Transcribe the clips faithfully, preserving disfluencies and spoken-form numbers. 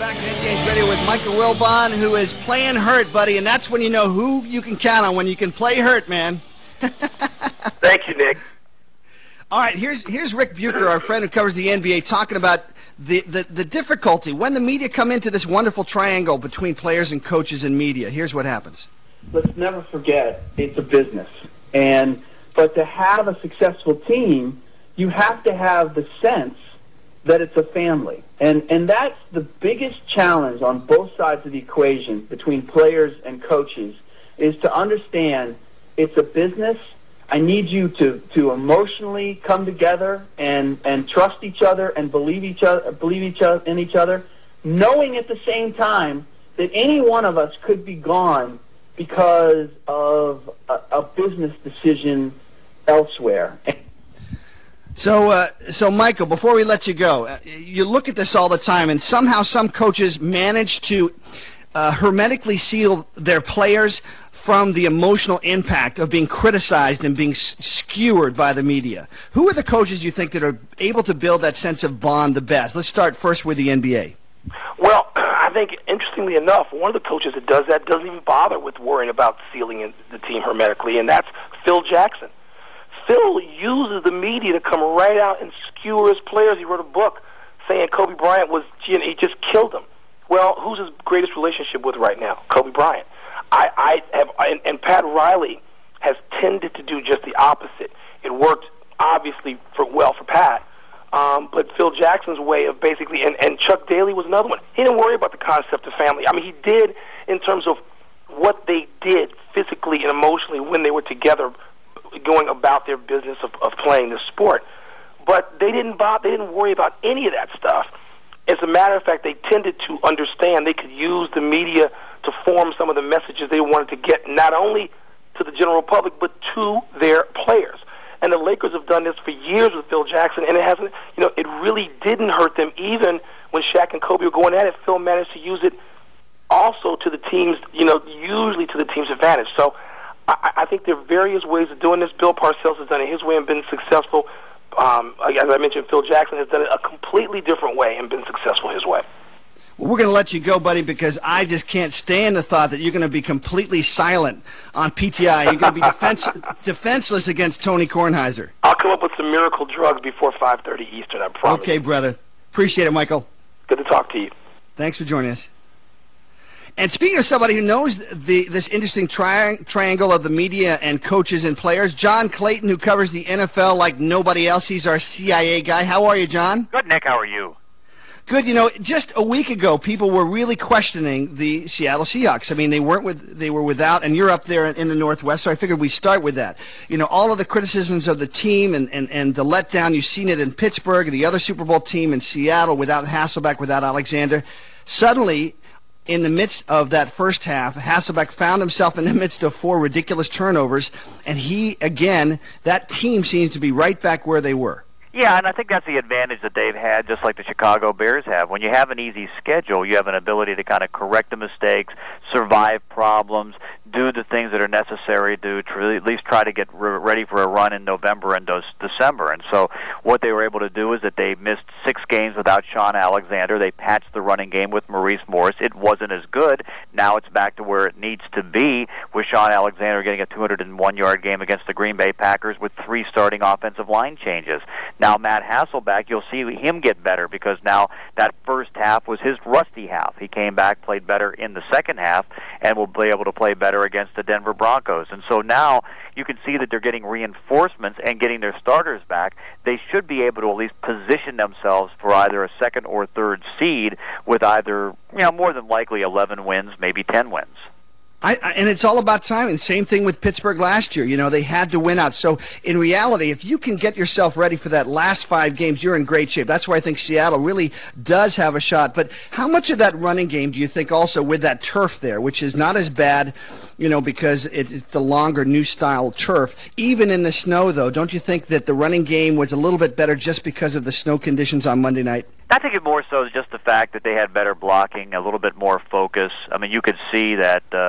Back to Endgames Radio with Michael Wilbon, who is playing hurt, buddy, and that's when you know who you can count on, when you can play hurt, man. Thank you, Nick. All right, here's here's Rick Bucher, our friend who covers the N B A, talking about the, the, the difficulty when the media come into this wonderful triangle between players and coaches and media. Here's what happens. Let's never forget, it's a business. And but to have a successful team, you have to have the sense that it's a family. And and that's the biggest challenge on both sides of the equation between players and coaches, is to understand it's a business. I need you to, to emotionally come together and, and trust each other and believe each other believe each other in each other, knowing at the same time that any one of us could be gone because of a, a business decision elsewhere. So, uh, so Michael, before we let you go, uh, you look at this all the time, and somehow some coaches manage to uh, hermetically seal their players from the emotional impact of being criticized and being s- skewered by the media. Who are the coaches you think that are able to build that sense of bond the best? Let's start first with the N B A. Well, I think, interestingly enough, one of the coaches that does that doesn't even bother with worrying about sealing the team hermetically, and that's Phil Jackson. Phil uses the media to come right out and skewer his players. He wrote a book saying Kobe Bryant was, he just killed him. Well, who's his greatest relationship with right now? Kobe Bryant. I, I have, and, and Pat Riley has tended to do just the opposite. It worked, obviously, for well for Pat, um, but Phil Jackson's way of basically, and, and Chuck Daly was another one. He didn't worry about the concept of family. I mean, he did in terms of what they did physically and emotionally when they were together, going about their business of, of playing this sport. But they didn't bother, they didn't worry about any of that stuff. As a matter of fact, they tended to understand they could use the media to form some of the messages they wanted to get, not only to the general public, but to their players. And the Lakers have done this for years with Phil Jackson, and it hasn't, you know, it really didn't hurt them. Even when Shaq and Kobe were going at it, Phil managed to use it also to the team's, you know, usually to the team's advantage. So I, I think there are various ways of doing this. Bill Parcells has done it his way and been successful. Um, as I mentioned, Phil Jackson has done it a completely different way and been successful his way. Well, we're going to let you go, buddy, because I just can't stand the thought that you're going to be completely silent on P T I. You're going to be defense, defenseless against Tony Kornheiser. I'll come up with some miracle drugs before five thirty Eastern, I promise. Okay, brother. Appreciate it, Michael. Good to talk to you. Thanks for joining us. And speaking of somebody who knows the this interesting tri- triangle of the media and coaches and players, John Clayton, who covers the N F L like nobody else. He's our C I A guy. How are you, John? Good, Nick. How are you? Good. You know, just a week ago, people were really questioning the Seattle Seahawks. I mean, they weren't with, they were without, and you're up there in the Northwest, so I figured we'd start with that. You know, all of the criticisms of the team and, and, and the letdown, you've seen it in Pittsburgh, the other Super Bowl team in Seattle without Hasselbeck, without Alexander. Suddenly, in the midst of that first half, Hasselbeck found himself in the midst of four ridiculous turnovers, and he, again, that team seems to be right back where they were. Yeah, and I think that's the advantage that they've had, just like the Chicago Bears have. When you have an easy schedule, you have an ability to kind of correct the mistakes, survive problems, do the things that are necessary to, to at least try to get re- ready for a run in November and those December. And so what they were able to do is that they missed six games without Sean Alexander. They patched the running game with Maurice Morris. It wasn't as good. Now it's back to where it needs to be, with Sean Alexander getting a two hundred one yard game against the Green Bay Packers with three starting offensive line changes. Now Matt Hasselbeck, you'll see him get better, because now that first half was his rusty half. He came back, played better in the second half, and will be able to play better against the Denver Broncos. And so now you can see that they're getting reinforcements and getting their starters back. They should be able to at least position themselves for either a second or third seed with either, you know, more than likely eleven wins, maybe ten wins. I, I, and it's all about timing. Same thing with Pittsburgh last year. You know, they had to win out. So, in reality, if you can get yourself ready for that last five games, you're in great shape. That's why I think Seattle really does have a shot. But how much of that running game do you think also with that turf there, which is not as bad, you know, because it's the longer, new-style turf, even in the snow, though, don't you think that the running game was a little bit better just because of the snow conditions on Monday night? I think it more so is just the fact that they had better blocking, a little bit more focus. I mean, you could see that, uh,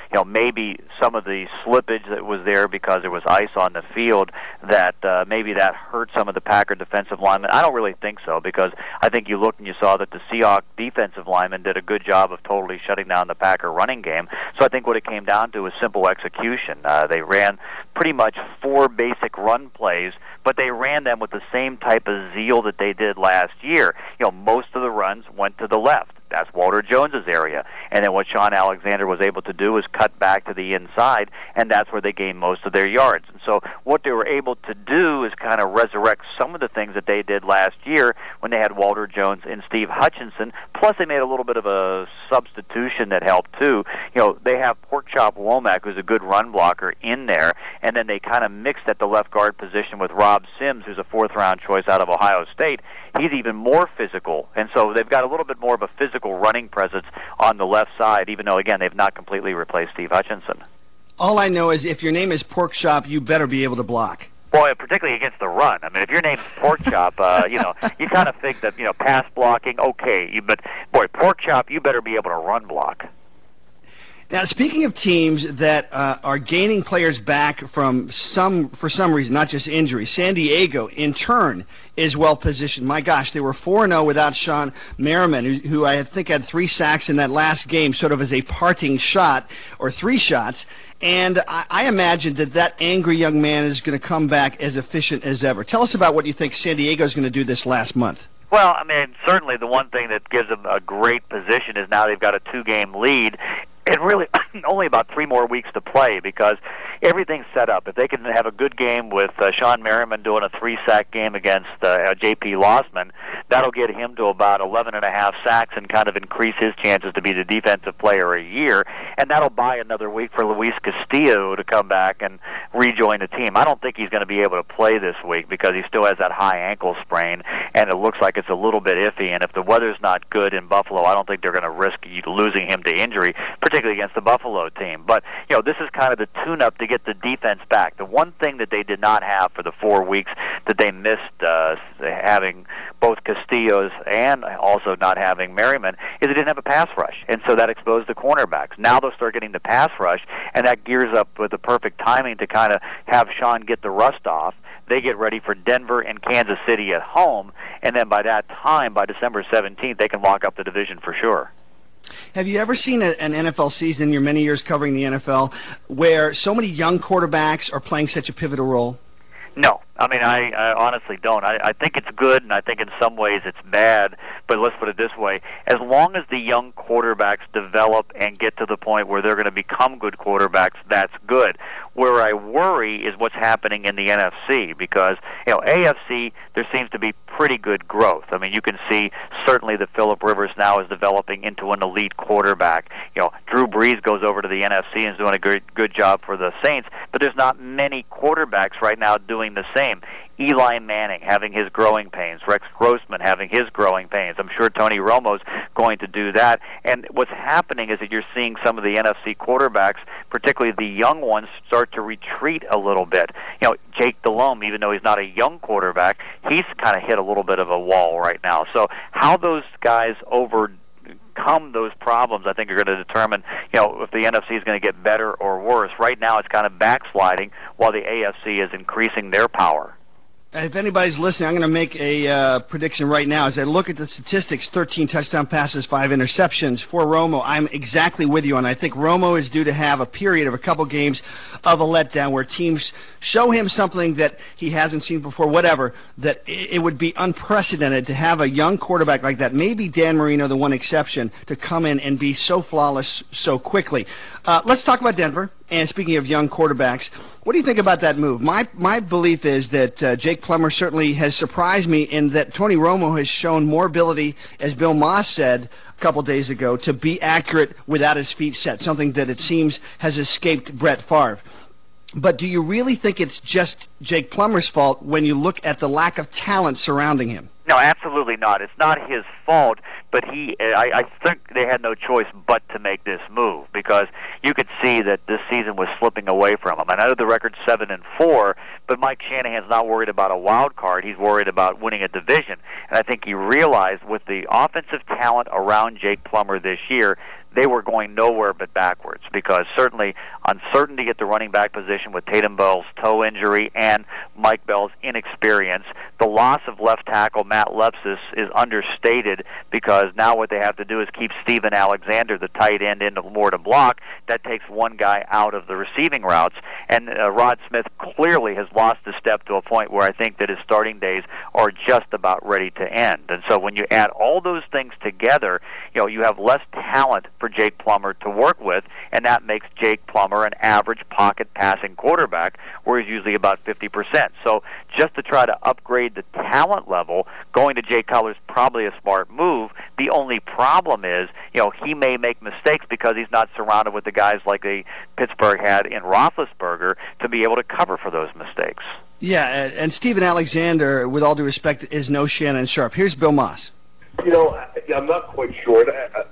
you know, maybe some of the slippage that was there because there was ice on the field, that uh, maybe that hurt some of the Packer defensive linemen. I don't really think so, because I think you looked and you saw that the Seahawks defensive linemen did a good job of totally shutting down the Packer running game. So I think what it came down to was simple execution. Uh, they ran pretty much four basic run plays, but they ran them with the same type of zeal that they did last year. You know, most of the runs went to the left. That's Walter Jones's area. And then what Sean Alexander was able to do is cut back to the inside, and that's where they gained most of their yards. And so what they were able to do is kind of resurrect some of the things that they did last year when they had Walter Jones and Steve Hutchinson. Plus, they made a little bit of a substitution that helped, too. You know, they have Porkchop Womack, who's a good run blocker, in there, and then they kind of mixed at the left guard position with Rob Sims, who's a fourth-round choice out of Ohio State. He's even more physical, and so they've got a little bit more of a physical running presence on the left side, even though, again, they've not completely replaced Steve Hutchinson. All I know is if your name is Porkchop, you better be able to block. Boy, particularly against the run. I mean, if your name's Porkchop, uh, you know, you kind of think that, you know, pass blocking, okay, you, but, boy, Porkchop, you better be able to run block. Now, speaking of teams that uh, are gaining players back from some, for some reason, not just injury, San Diego, in turn, is well positioned. My gosh, they were four and oh without Sean Merriman, who, who I think had three sacks in that last game, sort of as a parting shot, or three shots. And I, I imagine that that angry young man is going to come back as efficient as ever. Tell us about what you think San Diego is going to do this last month. Well, I mean, certainly the one thing that gives them a great position is now they've got a two-game lead. And really, only about three more weeks to play, because everything's set up. If they can have a good game with uh, Sean Merriman doing a three-sack game against uh, J P. Lossman, that'll get him to about eleven and a half sacks and kind of increase his chances to be the defensive player a year. And that'll buy another week for Luis Castillo to come back and rejoin the team. I don't think he's going to be able to play this week because he still has that high ankle sprain, and it looks like it's a little bit iffy. And if the weather's not good in Buffalo, I don't think they're going to risk losing him to injury, particularly against the Buffalo team. But, you know, this is kind of the tune-up to get the defense back. The one thing that they did not have for the four weeks that they missed uh, having both Castillo's and also not having Merriman is they didn't have a pass rush, and so that exposed the cornerbacks. Now they'll start getting the pass rush, and that gears up with the perfect timing to kind of have Sean get the rust off. They get ready for Denver and Kansas City at home, and then by that time, by December seventeenth, they can lock up the division for sure. Have you ever seen a, an N F L season in your many years covering the N F L where so many young quarterbacks are playing such a pivotal role? No. I mean, I, I honestly don't. I, I think it's good, and I think in some ways it's bad, but let's put it this way. As long as the young quarterbacks develop and get to the point where they're going to become good quarterbacks, that's good. Where I worry is what's happening in the N F C, because, you know, A F C, there seems to be pretty good growth. I mean, you can see certainly that Phillip Rivers now is developing into an elite quarterback. You know, Drew Brees goes over to the N F C and is doing a good, good job for the Saints, but there's not many quarterbacks right now doing the same. Eli Manning having his growing pains, Rex Grossman having his growing pains. I'm sure Tony Romo's going to do that. And what's happening is that you're seeing some of the N F C quarterbacks, particularly the young ones, start to retreat a little bit. You know, Jake Delhomme, even though he's not a young quarterback, he's kind of hit a little bit of a wall right now. So how those guys over Come those problems, I think, are going to determine, you know, if the N F C is going to get better or worse. Right now, it's kind of backsliding, while the A F C is increasing their power. If anybody's listening, I'm going to make a uh, prediction right now. As I look at the statistics, thirteen touchdown passes, five interceptions for Romo, I'm exactly with you, and I think Romo is due to have a period of a couple games of a letdown where teams show him something that he hasn't seen before, whatever, that it would be unprecedented to have a young quarterback like that, maybe Dan Marino, the one exception, to come in and be so flawless so quickly. Uh, let's talk about Denver. And speaking of young quarterbacks, what do you think about that move? My my belief is that uh, Jake Plummer certainly has surprised me in that Tony Romo has shown more ability, as Bill Moss said a couple days ago, to be accurate without his feet set, something that it seems has escaped Brett Favre. But do you really think it's just Jake Plummer's fault when you look at the lack of talent surrounding him? No, absolutely not. It's not his fault, but he, I, I think they had no choice but to make this move because you could see that this season was slipping away from him. And I know the record's seven and four, but Mike Shanahan's not worried about a wild card. He's worried about winning a division. And I think he realized with the offensive talent around Jake Plummer this year, they were going nowhere but backwards because certainly uncertainty at the running back position with Tatum Bell's toe injury and Mike Bell's inexperience. The loss of left tackle Matt Lepsis is understated because now what they have to do is keep Steven Alexander, the tight end, into more to block. That takes one guy out of the receiving routes. And uh, Rod Smith clearly has lost a step to a point where I think that his starting days are just about ready to end. And so when you add all those things together, you know, you have less talent for Jake Plummer to work with, and that makes Jake Plummer an average pocket passing quarterback, where he's usually about fifty percent. So just to try to upgrade the talent level, going to Jay Cutler's probably a smart move. The only problem is, you know, he may make mistakes because he's not surrounded with the guys like the Pittsburgh had in Roethlisberger to be able to cover for those mistakes. Yeah, and Steven Alexander, with all due respect, is no Shannon Sharp. Here's Bill Moss. You know, I'm not quite sure.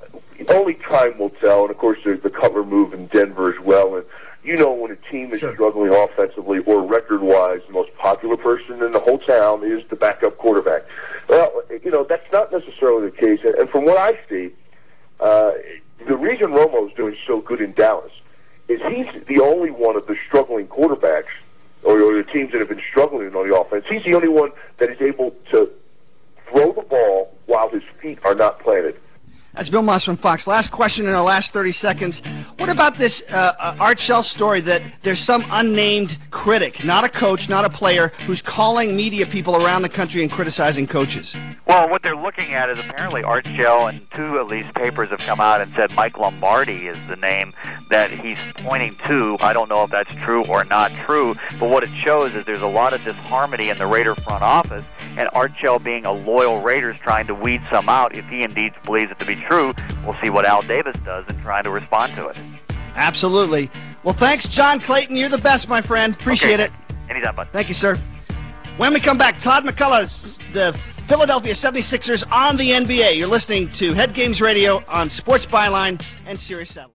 Only time will tell, and of course there's the Cutler move in Denver as well. And you know, when a team is sure. struggling offensively or record-wise, the most popular person in the whole town is the backup quarterback. Well, you know, that's not necessarily the case. And from what I see, uh, the reason Romo's doing so good in Dallas is he's the only one of the struggling quarterbacks, or, or the teams that have been struggling on the offense. He's the only one that is able to throw the ball while his feet are not planted. That's Bill Moss from Fox. Last question in our last thirty seconds. What about this uh, uh, Art Shell story that there's some unnamed critic, not a coach, not a player, who's calling media people around the country and criticizing coaches? Well, what they're looking at is apparently Art Shell and two at least papers have come out and said Mike Lombardi is the name that he's pointing to. I don't know if that's true or not true, but what it shows is there's a lot of disharmony in the Raider front office, and Art Shell, being a loyal Raiders, trying to weed some out. If he indeed believes it to be true, we'll see what Al Davis does in trying to respond to it. Absolutely. Well, thanks, John Clayton. You're the best, my friend. Appreciate okay. it. Anytime, bud. Thank you, sir. When we come back, Todd McCullough, the Philadelphia seventy-sixers on the N B A. You're listening to Head Games Radio on Sports Byline and Sirius Satellite.